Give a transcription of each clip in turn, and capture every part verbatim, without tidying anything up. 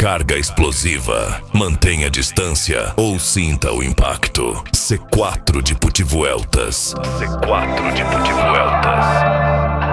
carga explosiva. Mantenha a distância ou sinta o impacto. C quatro de Putivueltas. C quatro de Putivueltas.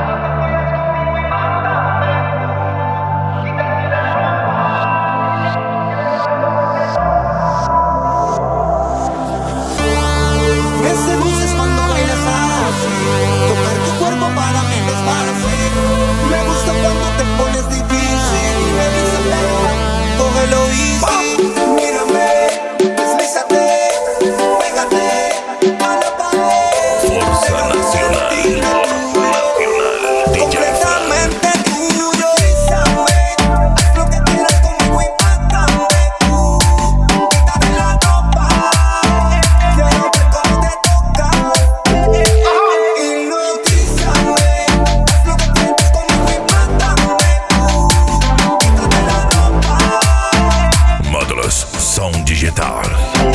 Digital.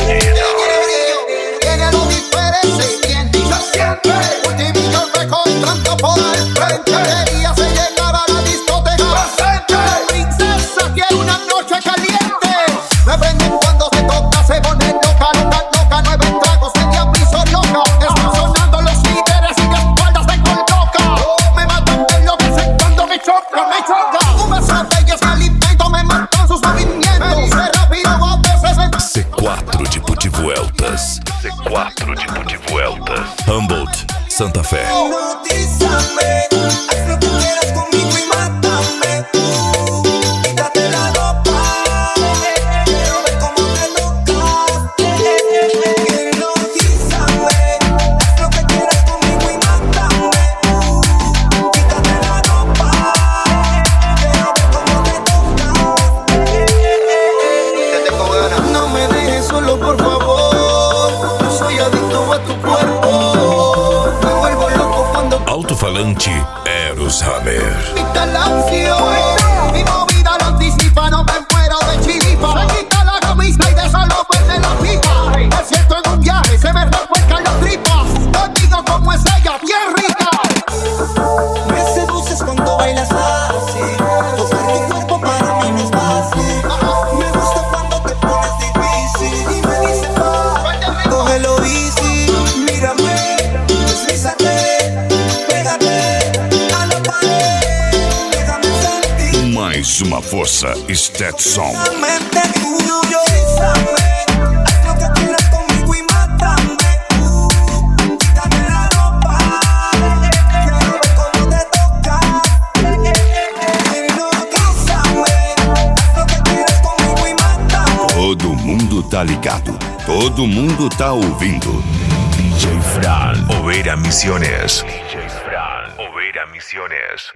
Tiene lo diferente y siente y se siente. Ultimillo recontrando por el frente. Quería se llegaba a la discoteca. La princesa quiere una noche caliente. Me prenden cuando se toca, se pone loca, loca, loca. Nueve tragos de diablizo loca. Están sonando los líderes y de espaldas se coloca. Oh, me matan de lo que sé cuando me choca, me choca. Un beso de ellos me alimento, me matan sus movimientos. Se rápido a C quatro de Putivueltas. C quatro de Putivueltas. Humboldt, Santa Fé. Hipnotízame, haz lo que quieras conmigo y mátame. Quítate la ropa, quiero ver cómo te tocas. Hipnotízame, haz lo que quieras conmigo y mátame. Quítate la ropa, quiero ver cómo te tocas. No me dejes solo, por favor. Yo soy adicto a tu cuerpo. Me vuelvo loco cuando Alto-falante Eros Hammer. quita la opción. Mi movida lo anticipa, no me muero de chiripa. Se quita la camisa y de solo verde la pipa. Es cierto, en un viaje se me revuelcan las tripas. Te digo como es ella, bien rica. Me seduces cuando bailas así. Tocar tu cuerpo para mí no es fácil. Me gusta cuando te pones difícil y me dices va, cógelo easy. Mírame, deslízate, pégate a la pared. Déjame sentir Mais uma força Stetson. la mente tuyo. Bésame, haz lo que quieras conmigo y mátame. Quítame la ropa, quiero ver cómo te tocas. Hipnotízame, haz lo que quieras conmigo y mátame. Todo mundo tá ligado. Todo mundo tá ouvindo. D J Fran, Oveira Misiones. D J Fran, Oveira Misiones.